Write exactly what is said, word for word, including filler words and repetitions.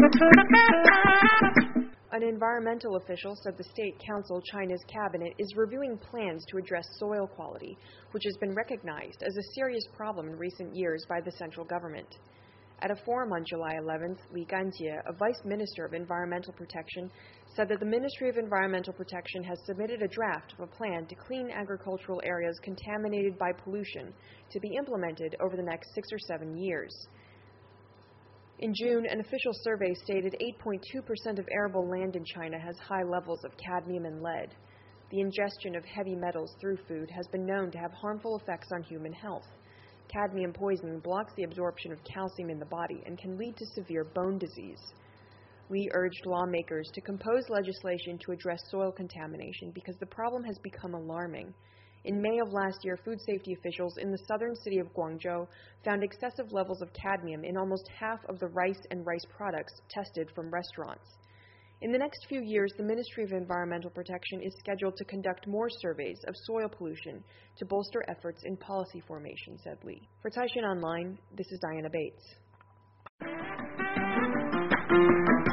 An environmental official said the State Council China's cabinet is reviewing plans to address soil quality, which has been recognized as a serious problem in recent years by the central government. At a forum on July eleventh, Li Ganjie, a vice minister of environmental protection, said that the Ministry of Environmental Protection has submitted a draft of a plan to clean agricultural areas contaminated by pollution to be implemented over the next six or seven years. In June, an official survey stated eight point two percent of arable land in China has high levels of cadmium and lead. The ingestion of heavy metals through food has been known to have harmful effects on human health. Cadmium poisoning blocks the absorption of calcium in the body and can lead to severe bone disease. Li urged lawmakers to compose legislation to address soil contamination because the problem has become alarming. In May of last year, food safety officials in the southern city of Guangzhou found excessive levels of cadmium in almost half of the rice and rice products tested from restaurants. In the next few years, the Ministry of Environmental Protection is scheduled to conduct more surveys of soil pollution to bolster efforts in policy formation, said Li. For Caixin Online, this is Diana Bates.